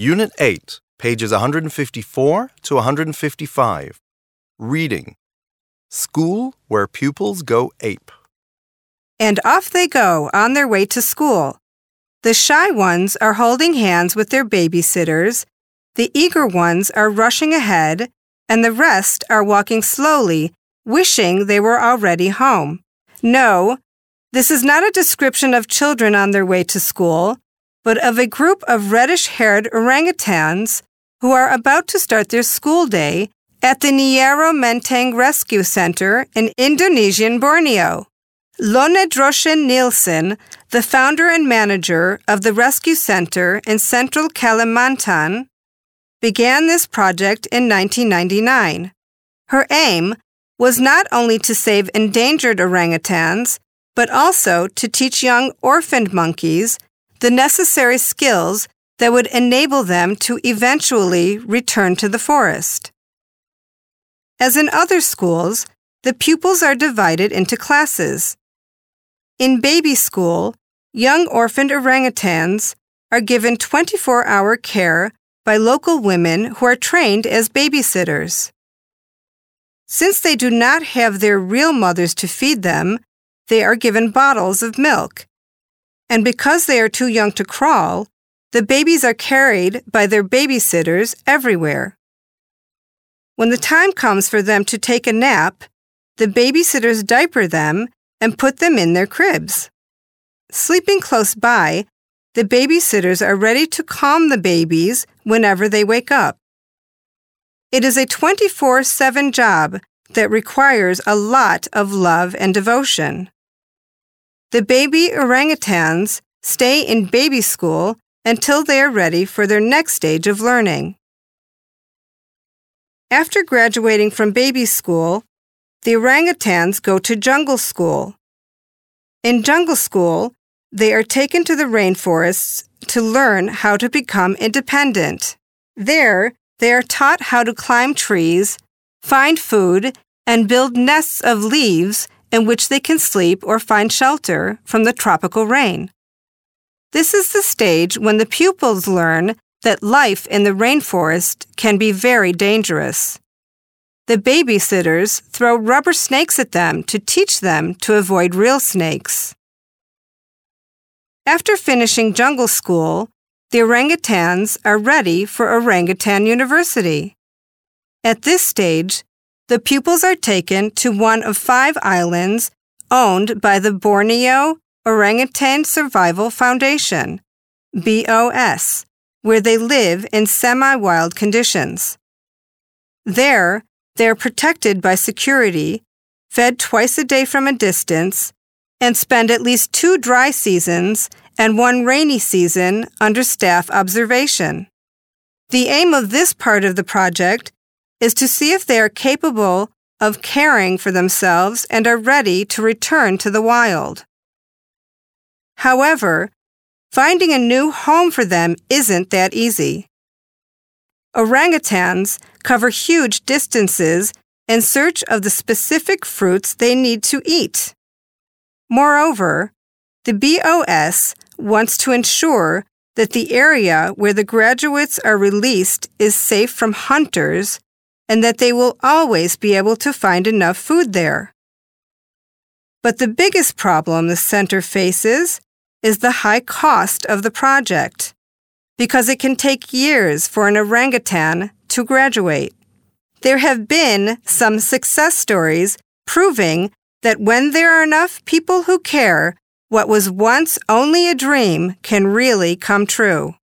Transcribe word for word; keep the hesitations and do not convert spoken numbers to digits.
Unit eight, pages one fifty-four to one fifty-five. Reading. School where pupils go ape. And off they go on their way to school. The shy ones are holding hands with their babysitters, the eager ones are rushing ahead, and the rest are walking slowly, wishing they were already home. No, this is not a description of children on their way to school, but of a group of reddish-haired orangutans who are about to start their school day at the Nyiro Menteng Rescue Center in Indonesian Borneo. Lone Droshen Nielsen, the founder and manager of the rescue center in central Kalimantan, began this project in nineteen ninety-nine. Her aim was not only to save endangered orangutans, but also to teach young orphaned monkeys the necessary skills that would enable them to eventually return to the forest. As in other schools, the pupils are divided into classes. In baby school, young orphaned orangutans are given twenty-four hour care by local women who are trained as babysitters. Since they do not have their real mothers to feed them, they are given bottles of milk. And because they are too young to crawl, the babies are carried by their babysitters everywhere. When the time comes for them to take a nap, the babysitters diaper them and put them in their cribs. Sleeping close by, the babysitters are ready to calm the babies whenever they wake up. It is a twenty-four seven job that requires a lot of love and devotion. The baby orangutans stay in baby school until they are ready for their next stage of learning. After graduating from baby school, the orangutans go to jungle school. In jungle school, they are taken to the rainforests to learn how to become independent. There, they are taught how to climb trees, find food, and build nests of leaves in which they can sleep or find shelter from the tropical rain. This is the stage when the pupils learn that life in the rainforest can be very dangerous. The babysitters throw rubber snakes at them to teach them to avoid real snakes. After finishing jungle school, the orangutans are ready for Orangutan University. At this stage, the pupils are taken to one of five islands owned by the Borneo Orangutan Survival Foundation, B O S, where they live in semi-wild conditions. There, they are protected by security, fed twice a day from a distance, and spend at least two dry seasons and one rainy season under staff observation. The aim of this part of the project is to see if they are capable of caring for themselves and are ready to return to the wild. However, finding a new home for them isn't that easy. Orangutans cover huge distances in search of the specific fruits they need to eat. Moreover, the B O S wants to ensure that the area where the graduates are released is safe from hunters and that they will always be able to find enough food there. But the biggest problem the center faces is the high cost of the project, because it can take years for an orangutan to graduate. There have been some success stories proving that when there are enough people who care, what was once only a dream can really come true.